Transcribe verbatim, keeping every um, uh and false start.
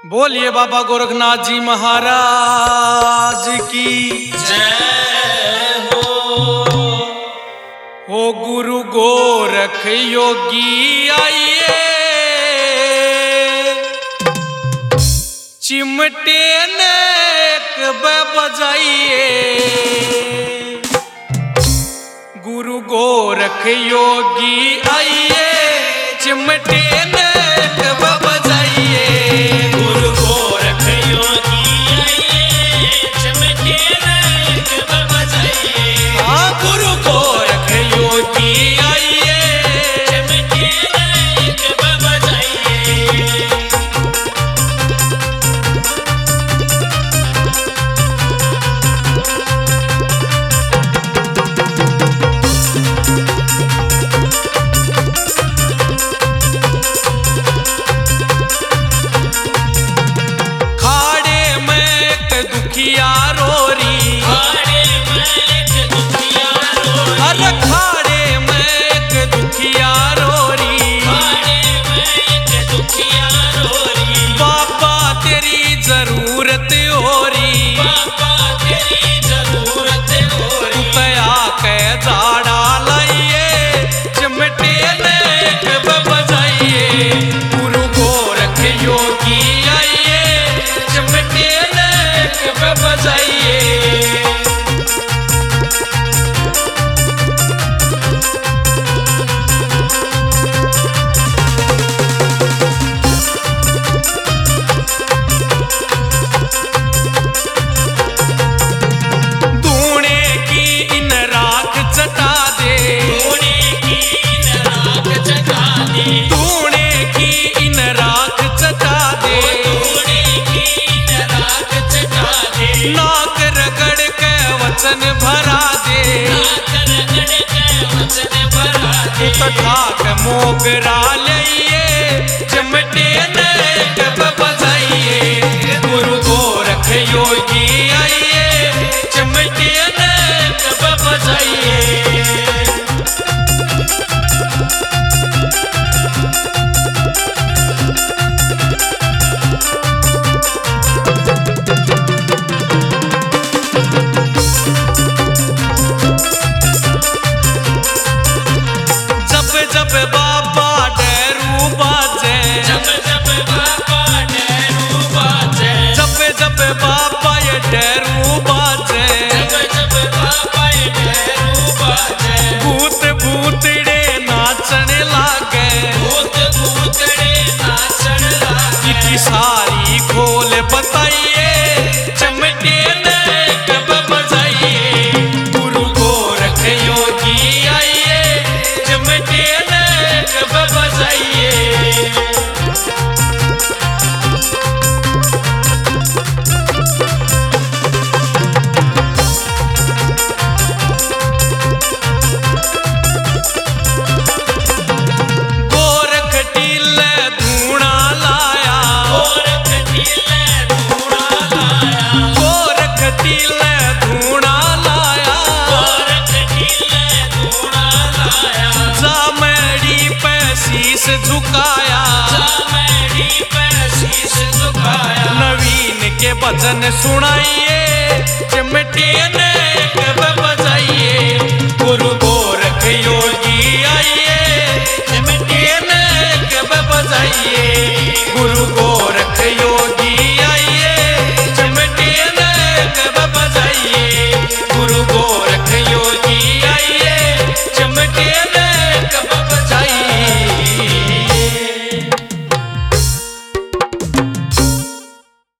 बोलिए बाबा गोरखनाथ जी महाराज की जय हो। हो गुरु गोरख योगी आइए, चिमटे नेक बजाइए। गुरु गोरख योगी आइए, चिमटे नेक बजाइए। गुरु गोरख योगी आइए, चिमटे नेक बजाइए। हाँ, गुरु गोरख योगी आइए, चिमटे नेक बजाइए। खाड़े में एक दुखिया रोरी। खाड़े में एक दुखिया रोरी। अरे खाड़े में एक दुखिया रोरी। खाड़े में एक दुखिया रोरी। बाबा तेरी जरूरत होरी, बाबा तेरी जरूरत होरी। तया के दाड़ा लाइए, चिमटे नेक बजाइए। गुरु गोरख योगी आइए, चिमटे नेक बजाइए। धूणे की इन राख चटा दे, धूणे की इन राख चटा दे। धूणे की इन राख चटा दे। धूणे की इन राख चटा दे। नाक रगड़ के वचन भरा दे, नाक रगड़ के वचन भरा दे। तो ठाक मोगरा लइए, चिमटे नेक बजाइए। गुरु गोरख योगी आइए, चिमटे नेक बजाइए। जब जब बाबा डैरू बाजे, जब जब बाबा डैरू बाजे। जब जब बाबा ये डैरू बाजे। जब जब बाबा डैरू बाजे। भूत भूतड़े नाचन लागे, भूत भूतड़े नाचन लागे। इतनी सारी खोल बताइए, चिमटे नेक बजाइए। गुरु गोरख योगी आइए, चिमटे नेक बजाइए। गोरख टीले धूणा लाया, गोरख टीले धूणा लाया। गोरख टीले धूणा लाया। गोरख टीले धूणा लाया। जामड़ी पे शीश झुकाया, जामड़ी पे शीश झुकाया। नवीन के भजन सुनाइए, चिमटे नेक बजाइए। गुरु गोरख योगी आइए, चिमटे नेक बजाइए। गुरु